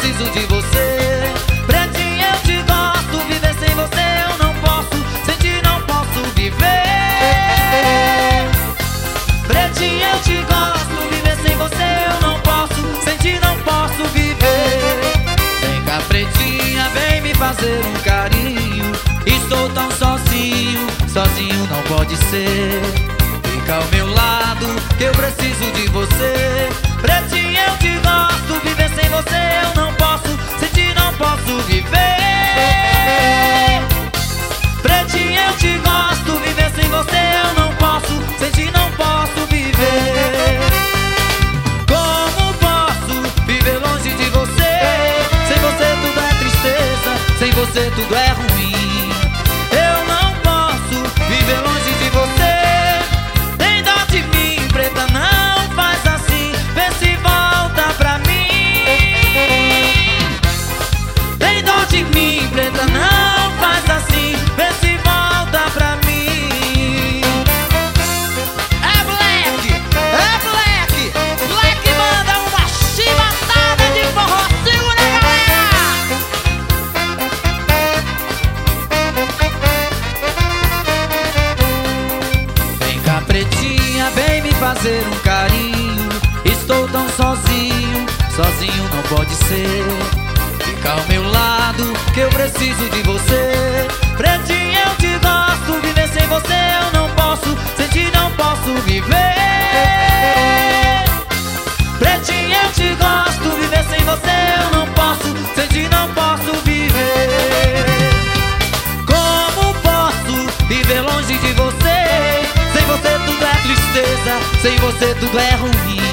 preciso de você. Pretinha, eu te gosto, viver sem você eu não posso, sem ti não posso viver. Pretinha, eu te gosto, viver sem você eu não posso, sem ti não posso viver. Vem cá, pretinha, vem me fazer um carinho. Estou tão sozinho, sozinho não pode ser. Fica ao meu lado, que eu preciso de você. Pretinha, eu te gosto, viver sem você eu não posso, sem ti não posso viver. Pretinha, eu te gosto, viver sem você eu não posso, sem ti não posso viver. Como posso viver longe de você? Sem você tudo é tristeza, sem você tudo é ruim. Eu não posso viver longe de você. Tem dó de mim, preta, não faz assim, vê se volta pra mim. Tem dó de mim, preta, não faz assim, vê se volta pra mim. É Black, é Black, Black manda uma chibatada de forró, segura galera. Vem cá, pretinha, vem me fazer um carinho. Estou tão sozinho, sozinho não pode ser. Fica ao meu lado, que eu preciso de você. Pretinha, eu te gosto, viver sem você eu não posso, sem ti não posso viver. Pretinha, eu te gosto, viver sem você eu não posso, sem ti não posso viver. Como posso viver longe de você? Sem você tudo é tristeza, sem você tudo é ruim.